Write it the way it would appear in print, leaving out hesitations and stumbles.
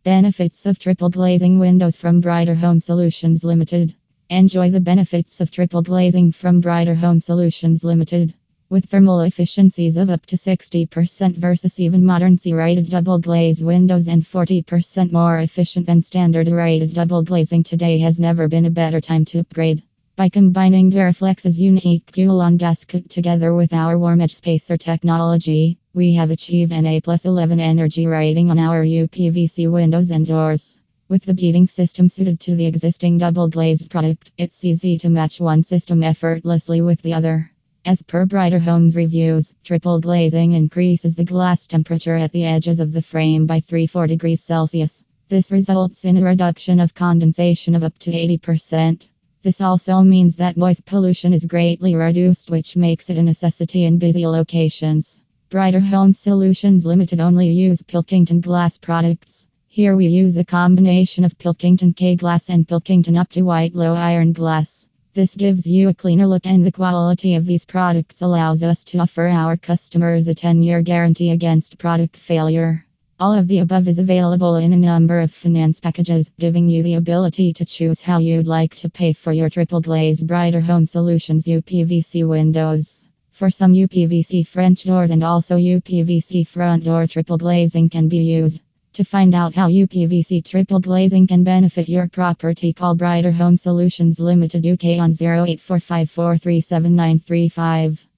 Benefits of triple glazing windows from Brighter Home Solutions Limited. Enjoy the benefits of triple glazing from Brighter Home Solutions Limited. With thermal efficiencies of up to 60% versus even modern C-rated double glazed windows and 40% more efficient than standard rated double glazing, today has never been a better time to upgrade. By combining Duraflex's unique Coulon gasket together with our warm edge spacer technology, we have achieved an A+11 energy rating on our UPVC windows and doors. With the beading system suited to the existing double glazed product, it's easy to match one system effortlessly with the other. As per Brighter Homes reviews, triple glazing increases the glass temperature at the edges of the frame by 3-4 degrees Celsius. This results in a reduction of condensation of up to 80%. This also means that noise pollution is greatly reduced, which makes it a necessity in busy locations. Brighter Home Solutions Limited only use Pilkington glass products. Here we use a combination of Pilkington K-glass and Pilkington up to white low iron glass. This gives you a cleaner look, and the quality of these products allows us to offer our customers a 10-year guarantee against product failure. All of the above is available in a number of finance packages, giving you the ability to choose how you'd like to pay for your triple glazed Brighter Home Solutions UPVC windows. For some UPVC French doors and also UPVC front door, triple glazing can be used. To find out how UPVC triple glazing can benefit your property, call Brighter Home Solutions Limited UK on 0845437935.